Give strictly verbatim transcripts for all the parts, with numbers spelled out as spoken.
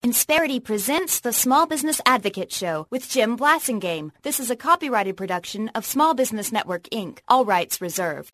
Insperity presents the Small Business Advocate Show with Jim Blasingame. This is a copyrighted production of Small Business Network, Incorporated. All rights reserved.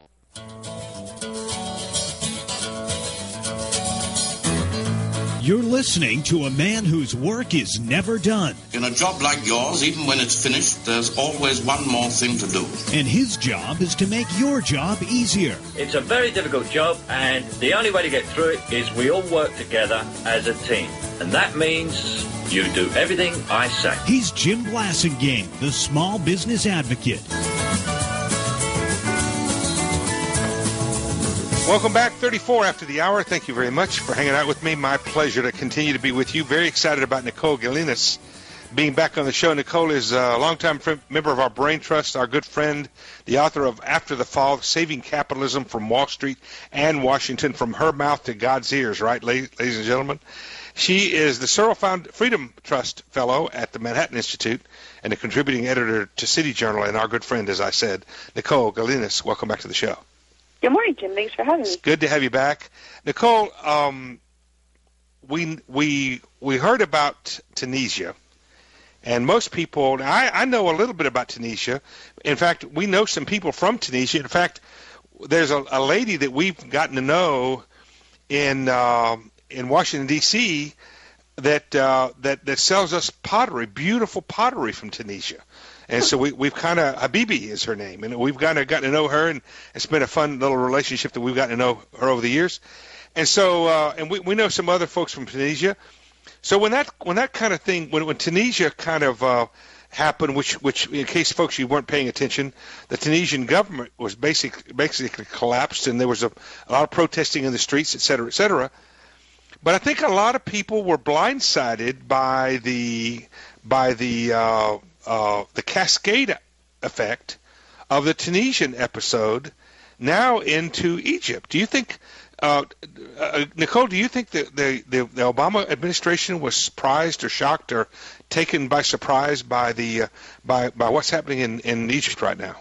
You're listening to a man whose work is never done. In a job like yours, even when it's finished, there's always one more thing to do. And his job is to make your job easier. It's a very difficult job, and the only way to get through it is we all work together as a team. And that means you do everything I say. He's Jim Blasingame, the Small Business Advocate. Welcome back, thirty-four after the hour. Thank you very much for hanging out with me. My pleasure to continue to be with you. Very excited about Nicole Gelinas being back on the show. Nicole is a longtime friend, member of our Brain Trust, our good friend, the author of After the Fall, Saving Capitalism from Wall Street and Washington, From Her Mouth to God's Ears, right, ladies and gentlemen? She is the Searle Found Freedom Trust Fellow at the Manhattan Institute and a contributing editor to City Journal, and our good friend, as I said, Nicole Gelinas. Welcome back to the show. Good morning, Jim. Thanks for having me. It's good to have you back. Nicole, um, we we we heard about Tunisia, and most people, I, I know a little bit about Tunisia. In fact, we know some people from Tunisia. In fact, there's a, a lady that we've gotten to know in uh, in Washington, D C that, uh, that, that sells us pottery, beautiful pottery from Tunisia. And so we, we've kind of, Habibi is her name, and we've kind of gotten to know her, and it's been a fun little relationship that we've gotten to know her over the years. And so, uh, and we, we know some other folks from Tunisia. So when that when that kind of thing, when, when Tunisia kind of uh, happened, which, which in case folks you weren't paying attention, the Tunisian government was basic, basically collapsed, and there was a, a lot of protesting in the streets, et cetera, et cetera. But I think a lot of people were blindsided by the by the uh, Uh, the cascade effect of the Tunisian episode now into Egypt. Do you think, uh, uh, Nicole, do you think that the, the, the Obama administration was surprised or shocked or taken by surprise by the uh, by, by what's happening in, in Egypt right now?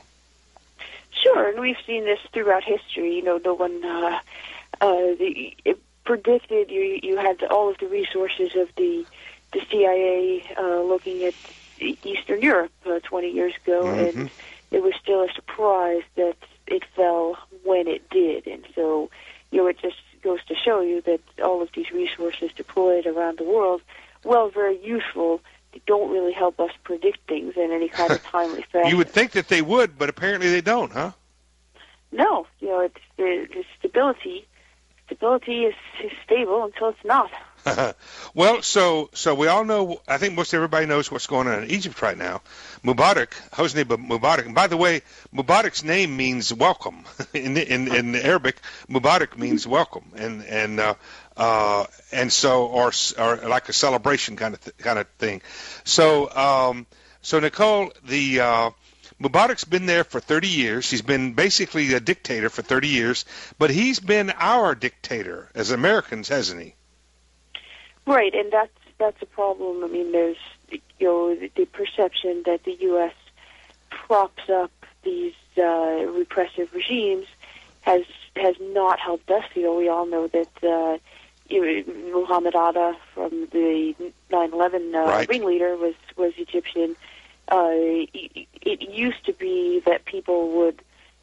Sure, and we've seen this throughout history. You know, no one uh, uh, the, it predicted you, you had all of the resources of the, the C I A uh, looking at Eastern Europe uh, twenty years ago, mm-hmm. and it was still a surprise that it fell when it did. And so, you know, it just goes to show you that all of these resources deployed around the world, while very useful, they don't really help us predict things in any kind of timely fashion. You would think that they would, but apparently they don't, huh? No, you know, it's the, the stability. Stability is, is stable until it's not. Well, so so we all know, I think most everybody knows what's going on in Egypt right now. Mubarak, Hosni Mubarak, and by the way, Mubarak's name means welcome. in, in in Arabic, Mubarak means welcome, and and uh, uh, and so or or like a celebration kind of th- kind of thing. So um, so Nicole, the uh, Mubarak's been there for thirty years. He's been basically a dictator for thirty years, but he's been our dictator as Americans, hasn't he? Right, and that's that's a problem. I mean, there's you know the, the perception that the U S props up these uh, repressive regimes has has not helped us. You know, we all know that uh, you know, Muhammad Atta from the nine eleven uh, right. ringleader was was Egyptian. Uh, it, it used to be that people would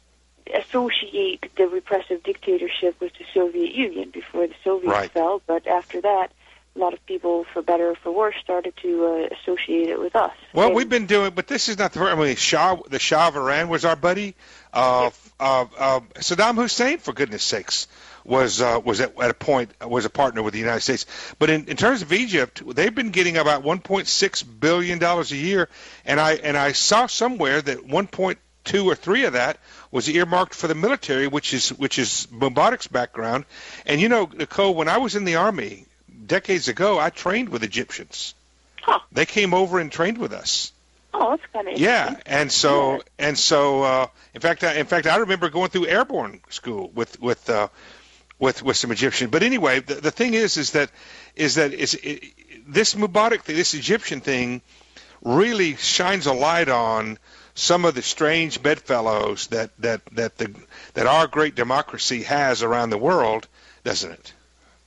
associate the repressive dictatorship with the Soviet Union before the Soviets right. fell, but after that, a lot of people, for better or for worse, started to uh, associate it with us. Well, and we've been doing, but this is not the first. I mean, Shah, the Shah of Iran was our buddy. Uh, uh, uh, Saddam Hussein, for goodness sakes, was uh, was at, at a point was a partner with the United States. But in, in terms of Egypt, they've been getting about one point six billion dollars a year, and I and I saw somewhere that one point two or three of that was earmarked for the military, which is which is Mubarak's background. And you know, Nicole, when I was in the Army decades ago, I trained with Egyptians. Huh. They came over and trained with us. Oh, that's kind of yeah, and so yeah. and so. Uh, in fact, I, in fact, I remember going through airborne school with with uh, with with some Egyptian. But anyway, the, the thing is, is that is that is it, this Mubarak thing, this Egyptian thing, really shines a light on some of the strange bedfellows that that that the that our great democracy has around the world, doesn't it?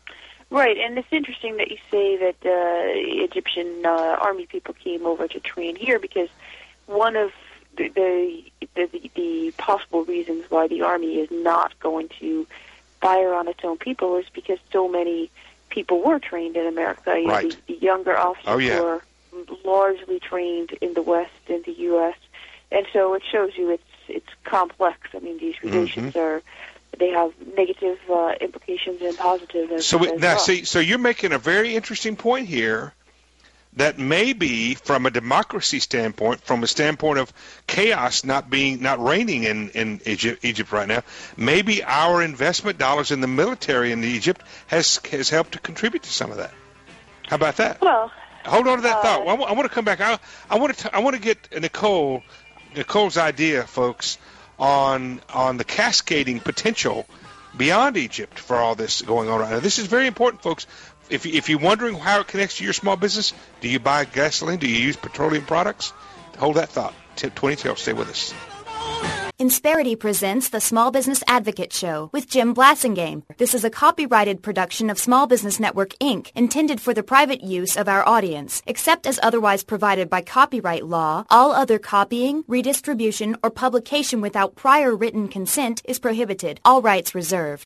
Right, and it's interesting that you say that uh, Egyptian uh, army people came over to train here, because one of the the, the the possible reasons why the army is not going to fire on its own people is because so many people were trained in America. You right. know, the, the younger officers oh, yeah. were largely trained in the West, in the U S, and so it shows you it's it's complex. I mean, these relations mm-hmm. are. They have negative uh, implications and positive as, so we, as now, well. see, so you're making a very interesting point here, that maybe from a democracy standpoint, from a standpoint of chaos not being not reigning in in Egypt, Egypt right now, maybe our investment dollars in the military in Egypt has has helped to contribute to some of that. How about that? Well, hold on to that uh, thought. Well, I, I want to come back. I, I want to I want to get Nicole Nicole's idea, folks, on on the cascading potential beyond Egypt for all this going on right now. This is very important, folks. If, if you're wondering how it connects to your small business, do you buy gasoline? Do you use petroleum products? Hold that thought. twenty-two, stay with us. Insperity presents the Small Business Advocate Show with Jim Blasingame. This is a copyrighted production of Small Business Network, Incorporated, intended for the private use of our audience. Except as otherwise provided by copyright law, all other copying, redistribution, or publication without prior written consent is prohibited. All rights reserved.